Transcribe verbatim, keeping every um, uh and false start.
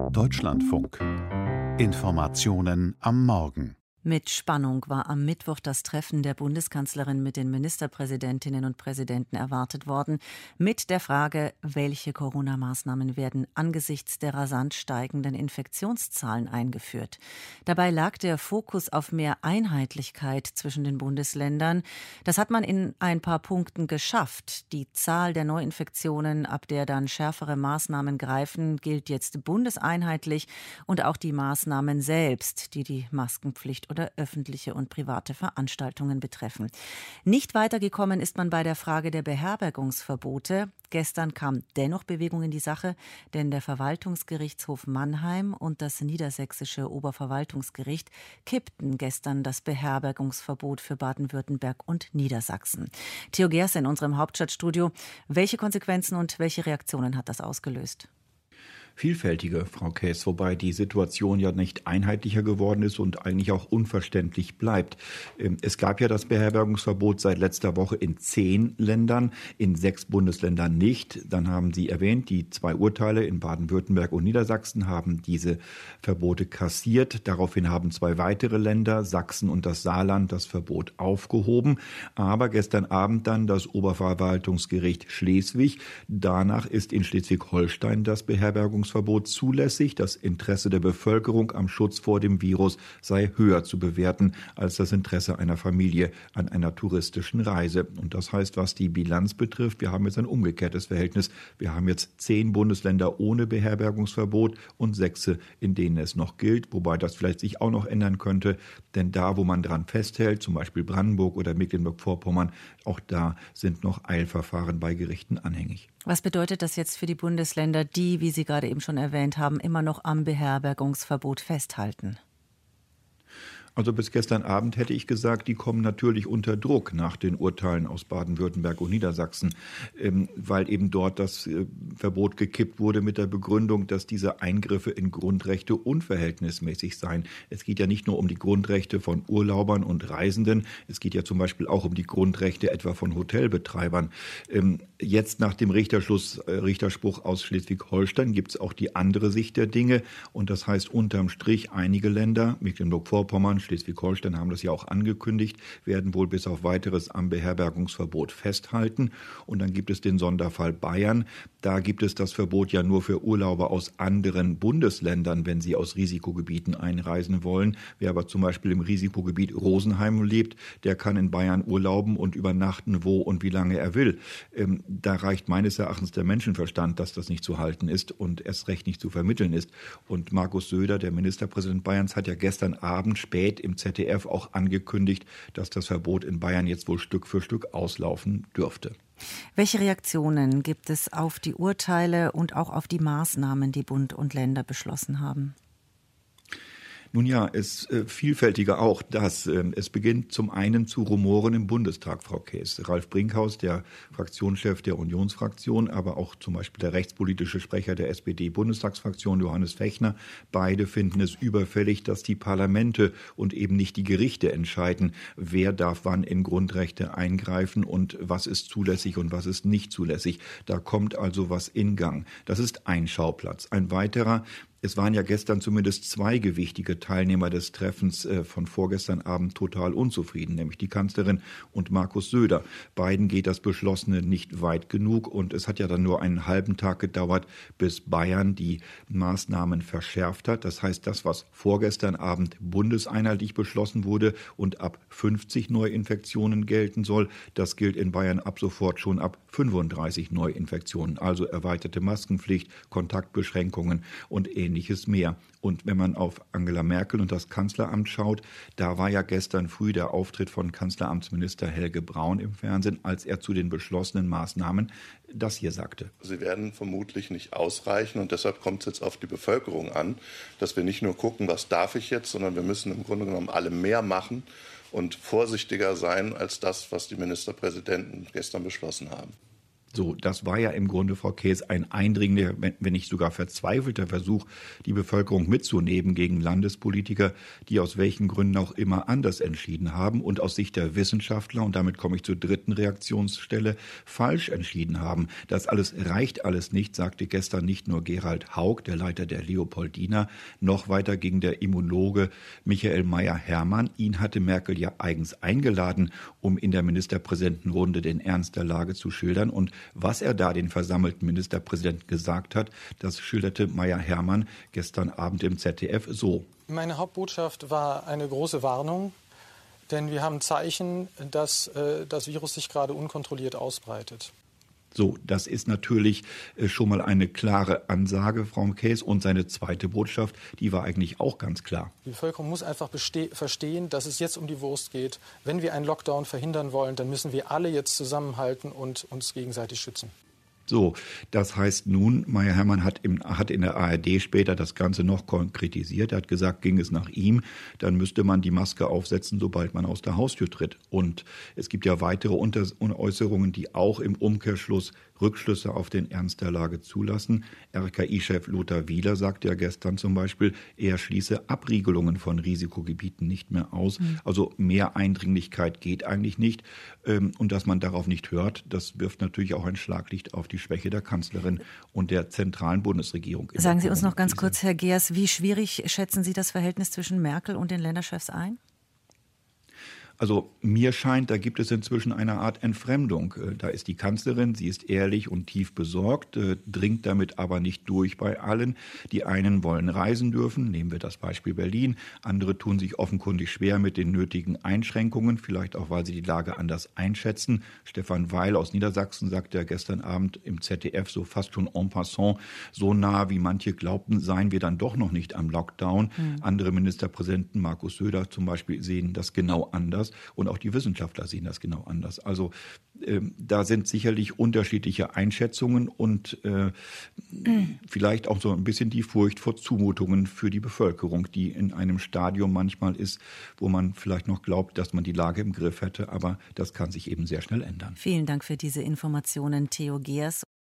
Deutschlandfunk. Informationen am Morgen. Mit Spannung war am Mittwoch das Treffen der Bundeskanzlerin mit den Ministerpräsidentinnen und Präsidenten erwartet worden, mit der Frage, welche Corona-Maßnahmen werden angesichts der rasant steigenden Infektionszahlen eingeführt. Dabei lag der Fokus auf mehr Einheitlichkeit zwischen den Bundesländern. Das hat man in ein paar Punkten geschafft. Die Zahl der Neuinfektionen, ab der dann schärfere Maßnahmen greifen, gilt jetzt bundeseinheitlich, und auch die Maßnahmen selbst, die die Maskenpflicht oder öffentliche und private Veranstaltungen betreffen. Nicht weitergekommen ist man bei der Frage der Beherbergungsverbote. Gestern kam dennoch Bewegung in die Sache, denn der Verwaltungsgerichtshof Mannheim und das niedersächsische Oberverwaltungsgericht kippten gestern das Beherbergungsverbot für Baden-Württemberg und Niedersachsen. Theo Gerse in unserem Hauptstadtstudio. Welche Konsequenzen und welche Reaktionen hat das ausgelöst? Vielfältige, Frau Käß, wobei die Situation ja nicht einheitlicher geworden ist und eigentlich auch unverständlich bleibt. Es gab ja das Beherbergungsverbot seit letzter Woche in zehn Ländern, in sechs Bundesländern nicht. Dann haben Sie erwähnt, die zwei Urteile in Baden-Württemberg und Niedersachsen haben diese Verbote kassiert. Daraufhin haben zwei weitere Länder, Sachsen und das Saarland, das Verbot aufgehoben. Aber gestern Abend dann das Oberverwaltungsgericht Schleswig. Danach ist in Schleswig-Holstein das Beherbergungsverbot Verbot zulässig. Das Interesse der Bevölkerung am Schutz vor dem Virus sei höher zu bewerten als das Interesse einer Familie an einer touristischen Reise. Und das heißt, was die Bilanz betrifft, wir haben jetzt ein umgekehrtes Verhältnis. Wir haben jetzt zehn Bundesländer ohne Beherbergungsverbot und sechs, in denen es noch gilt, wobei das vielleicht sich auch noch ändern könnte. Denn da, wo man dran festhält, zum Beispiel Brandenburg oder Mecklenburg-Vorpommern, auch da sind noch Eilverfahren bei Gerichten anhängig. Was bedeutet das jetzt für die Bundesländer, die, wie Sie gerade eben schon erwähnt haben, immer noch am Beherbergungsverbot festhalten? Also bis gestern Abend hätte ich gesagt, die kommen natürlich unter Druck nach den Urteilen aus Baden-Württemberg und Niedersachsen, ähm, weil eben dort das äh, Verbot gekippt wurde mit der Begründung, dass diese Eingriffe in Grundrechte unverhältnismäßig seien. Es geht ja nicht nur um die Grundrechte von Urlaubern und Reisenden, es geht ja zum Beispiel auch um die Grundrechte etwa von Hotelbetreibern. Ähm, jetzt nach dem Richterschluss, äh, Richterspruch aus Schleswig-Holstein gibt es auch die andere Sicht der Dinge, und das heißt unterm Strich, einige Länder, Mecklenburg-Vorpommern, Schleswig-Holstein haben das ja auch angekündigt, werden wohl bis auf Weiteres am Beherbergungsverbot festhalten. Und dann gibt es den Sonderfall Bayern. Da gibt es das Verbot ja nur für Urlauber aus anderen Bundesländern, wenn sie aus Risikogebieten einreisen wollen. Wer aber zum Beispiel im Risikogebiet Rosenheim lebt, der kann in Bayern urlauben und übernachten, wo und wie lange er will. Ähm, da reicht meines Erachtens der Menschenverstand, dass das nicht zu halten ist und erst recht nicht zu vermitteln ist. Und Markus Söder, der Ministerpräsident Bayerns, hat ja gestern Abend spät im Z D F auch angekündigt, dass das Verbot in Bayern jetzt wohl Stück für Stück auslaufen dürfte. Welche Reaktionen gibt es auf die Urteile und auch auf die Maßnahmen, die Bund und Länder beschlossen haben? Nun ja, es äh, vielfältiger auch das. Äh, es beginnt zum einen zu rumoren im Bundestag, Frau Käß. Ralf Brinkhaus, der Fraktionschef der Unionsfraktion, aber auch zum Beispiel der rechtspolitische Sprecher der S P D-Bundestagsfraktion, Johannes Fechner, beide finden es überfällig, dass die Parlamente und eben nicht die Gerichte entscheiden, wer darf wann in Grundrechte eingreifen und was ist zulässig und was ist nicht zulässig. Da kommt also was in Gang. Das ist ein Schauplatz. Ein weiterer: Es waren ja gestern zumindest zwei gewichtige Teilnehmer des Treffens äh, von vorgestern Abend total unzufrieden, nämlich die Kanzlerin und Markus Söder. Beiden geht das Beschlossene nicht weit genug, und es hat ja dann nur einen halben Tag gedauert, bis Bayern die Maßnahmen verschärft hat. Das heißt, das, was vorgestern Abend bundeseinheitlich beschlossen wurde und ab fünfzig Neuinfektionen gelten soll, das gilt in Bayern ab sofort schon ab fünfunddreißig Neuinfektionen, also erweiterte Maskenpflicht, Kontaktbeschränkungen und ähnliches mehr. Und wenn man auf Angela Merkel und das Kanzleramt schaut, da war ja gestern früh der Auftritt von Kanzleramtsminister Helge Braun im Fernsehen, als er zu den beschlossenen Maßnahmen das hier sagte. Sie werden vermutlich nicht ausreichen, und deshalb kommt es jetzt auf die Bevölkerung an, dass wir nicht nur gucken, was darf ich jetzt, sondern wir müssen im Grunde genommen alle mehr machen und vorsichtiger sein als das, was die Ministerpräsidenten gestern beschlossen haben. So, das war ja im Grunde, Frau Kees, ein eindringender, wenn nicht sogar verzweifelter Versuch, die Bevölkerung mitzunehmen gegen Landespolitiker, die aus welchen Gründen auch immer anders entschieden haben und aus Sicht der Wissenschaftler, und damit komme ich zur dritten Reaktionsstelle, falsch entschieden haben. Das alles reicht alles nicht, sagte gestern nicht nur Gerald Haug, der Leiter der Leopoldina, noch weiter ging der Immunologe Michael Mayer-Hermann. Ihn hatte Merkel ja eigens eingeladen, um in der Ministerpräsidentenrunde den Ernst der Lage zu schildern. Und was er da den versammelten Ministerpräsidenten gesagt hat, das schilderte Mayer-Hermann gestern Abend im Z D F so. Meine Hauptbotschaft war eine große Warnung, denn wir haben Zeichen, dass äh, das Virus sich gerade unkontrolliert ausbreitet. So, das ist natürlich schon mal eine klare Ansage, Frau Kees. Und seine zweite Botschaft, die war eigentlich auch ganz klar. Die Bevölkerung muss einfach verstehen, dass es jetzt um die Wurst geht. Wenn wir einen Lockdown verhindern wollen, dann müssen wir alle jetzt zusammenhalten und uns gegenseitig schützen. So, das heißt nun, Mayer-Hermann hat, im, hat in der A R D später das Ganze noch konkretisiert. Er hat gesagt, ging es nach ihm, dann müsste man die Maske aufsetzen, sobald man aus der Haustür tritt. Und es gibt ja weitere Unter- Äußerungen, die auch im Umkehrschluss Rückschlüsse auf den Ernst der Lage zulassen. R K I-Chef Lothar Wieler sagte ja gestern zum Beispiel, er schließe Abriegelungen von Risikogebieten nicht mehr aus. Mhm. Also mehr Eindringlichkeit geht eigentlich nicht. Und dass man darauf nicht hört, das wirft natürlich auch ein Schlaglicht auf die Schwäche der Kanzlerin und der zentralen Bundesregierung. Sagen Sie uns noch ganz kurz, Herr Geers, wie schwierig schätzen Sie das Verhältnis zwischen Merkel und den Länderchefs ein? Also mir scheint, da gibt es inzwischen eine Art Entfremdung. Da ist die Kanzlerin, sie ist ehrlich und tief besorgt, dringt damit aber nicht durch bei allen. Die einen wollen reisen dürfen, nehmen wir das Beispiel Berlin. Andere tun sich offenkundig schwer mit den nötigen Einschränkungen, vielleicht auch, weil sie die Lage anders einschätzen. Stefan Weil aus Niedersachsen sagte ja gestern Abend im Z D F so fast schon en passant, so nah wie manche glaubten, seien wir dann doch noch nicht am Lockdown. Mhm. Andere Ministerpräsidenten, Markus Söder zum Beispiel, sehen das genau anders. Und auch die Wissenschaftler sehen das genau anders. Also äh, da sind sicherlich unterschiedliche Einschätzungen und äh, mhm. vielleicht auch so ein bisschen die Furcht vor Zumutungen für die Bevölkerung, die in einem Stadium manchmal ist, wo man vielleicht noch glaubt, dass man die Lage im Griff hätte. Aber das kann sich eben sehr schnell ändern. Vielen Dank für diese Informationen, Theo Geers.